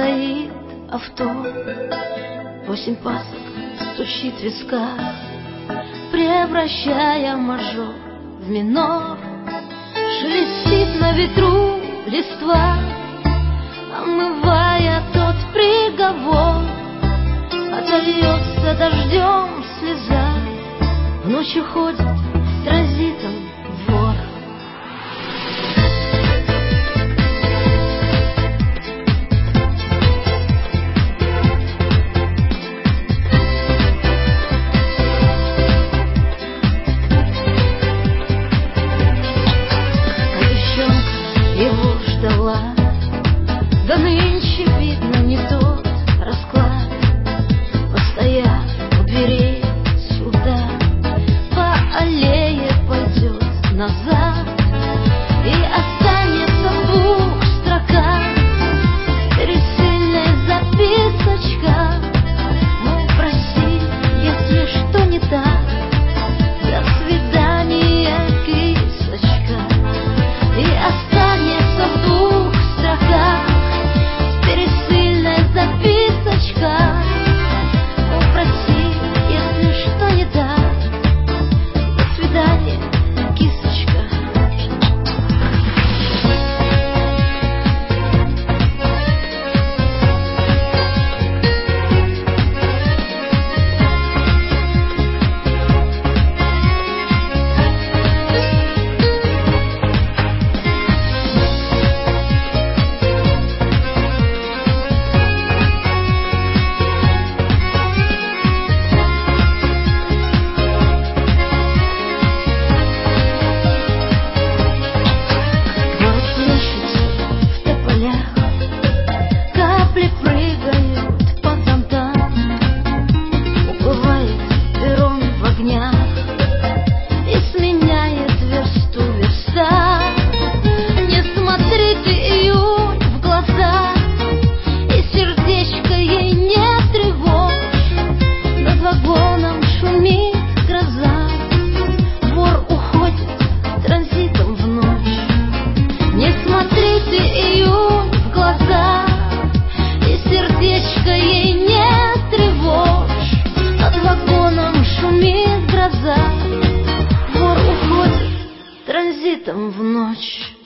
стоит авто, 8 пасок стучит в висках, превращая мажор в минор. Шелестит на ветру листва, омывая тот приговор. Отольется дождем слеза, в ночь уходит транзитом вор. Его ждала, да нынче видно не тот расклад. Постояв у дверей суда, по аллее пойдет назад и останется в 2 строках пересыльная записочка. Мол, прости, если что не так, до свидания, кисочка. И останется в 2 строках пересыльная записочка. О, прости, если что не так, до свидания, кисочка. Вор уходит транзитом в ночь.